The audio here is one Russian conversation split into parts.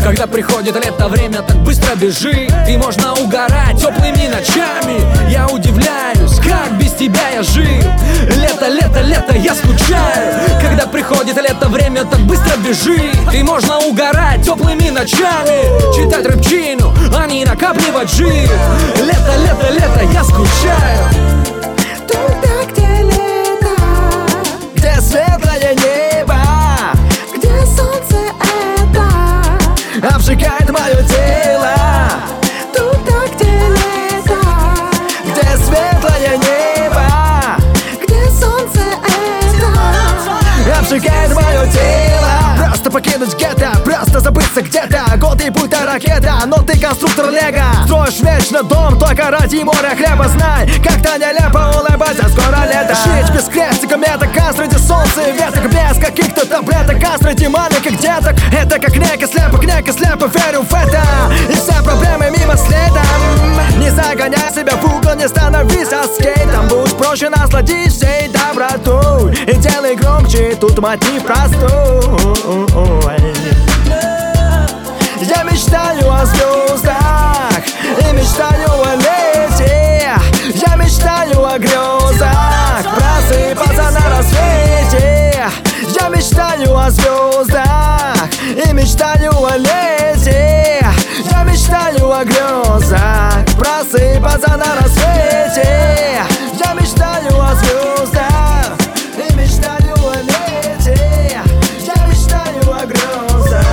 Когда приходит лето, время так быстро бежит, и можно угорать теплыми ночами. Я удивляюсь, как без тебя я жил. Лето, лето, лето, я скучаю. Когда приходит лето, время так быстро бежит, и можно угорать теплыми ночами. Читать рыбчину, а не накапливать жир. Лето, лето, лето, я скучаю. Туда, где лето, Где светлое небо, где солнце это, обжигает мое тело. туда, где лето, Где светлое небо, где солнце это, обжигает мое тело. Просто покинуть гетто, просто забыться где-то. Годы будто ракета, но ты конструктор лего. Строишь вечно дом только ради моря хлеба. Знай, как-то нелепо улыбаться, скоро лето. Жить без крестика, метока среди солнца и веток, без каких-то таблеток, а среди маленьких деток. Это как некий слепок, верю в это. И все проблемы мимо следом. Не загоняй себя в угол, не становись скейтом. Будь проще, насладись всей добротой и делай громче, тут мотив простой. Я мечтаю о звездах и мечтаю о лете. Я мечтаю о грезах, просыпаться на рассвете. Я мечтаю о звездах и мечтаю о лете. Я мечтаю о грезах, просыпаться на рассвете. Я мечтаю о звездах и мечтаю о лете. Я мечтаю о грезах.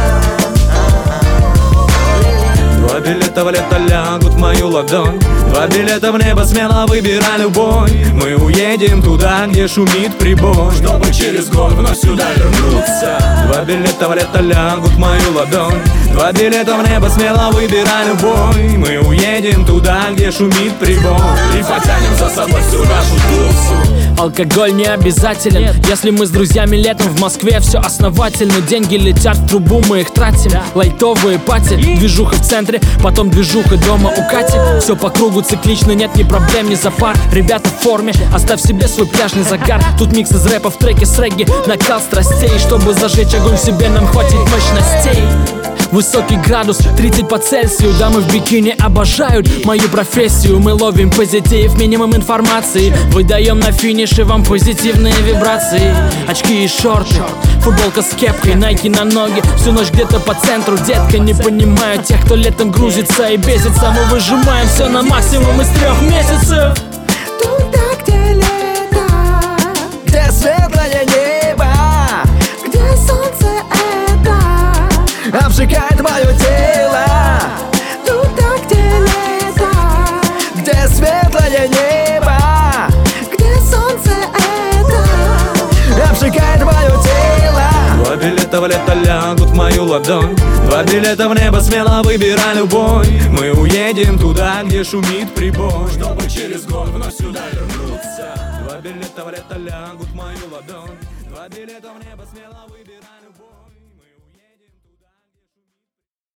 Два билета в лето лягут в мою ладонь. Два билета в небо, смело выбирай любой. Мы уедем туда, где шумит прибой, чтобы через год вновь сюда вернуться. Два билета в лето лягут в мою ладонь. Два билета в небо, смело выбирай любой. Мы уедем туда, где шумит прибой, и потянем за собой всю нашу душу. Алкоголь не обязателен, если мы с друзьями летом в Москве, все основательно. Деньги летят в трубу, мы их тратим. Лайтовые пати, движуха в центре, потом движуха дома у Кати. Все по кругу циклично, нет ни проблем, ни запар. Ребята в форме, оставь себе свой пляжный загар. Тут микс из рэпа в треке с регги, накал страстей. Чтобы зажечь огонь в себе, нам хватит мощностей. Высокий градус, 30 по Цельсию. Дамы в бикини обожают мою профессию. Мы ловим позитив, минимум информации. Выдаем на финише вам позитивные вибрации. Очки и шорты, футболка с кепкой, найки на ноги. Всю ночь где-то по центру, детка, не понимаю тех, кто летом грузится и бесится. Мы выжимаем все на максимум из 3 месяцев. туда, где лето, Где светлое небо, где солнце это, обжигает мое тело. туда, где лето, Где светлое небо, где солнце это, обжигает мое тело. Два билета в лето лягут в мою ладонь. Два билета в небо, смело выбирай любой. Мы уедем туда, где шумит прибой, чтобы через год вновь сюда вернуться. Два билета в лето лягут в мою ладонь. Два билета в небо, смело выбирай любой.